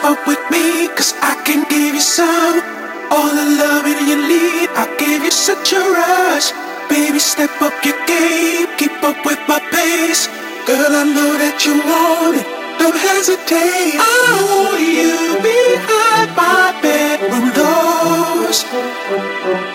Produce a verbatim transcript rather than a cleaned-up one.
up with me, cause I can give you some. All the loving you need, I give you such a rush. Baby, step up your game, keep up with my pace. Girl, I know that you want it, don't hesitate. I want you behind my bedroom doors.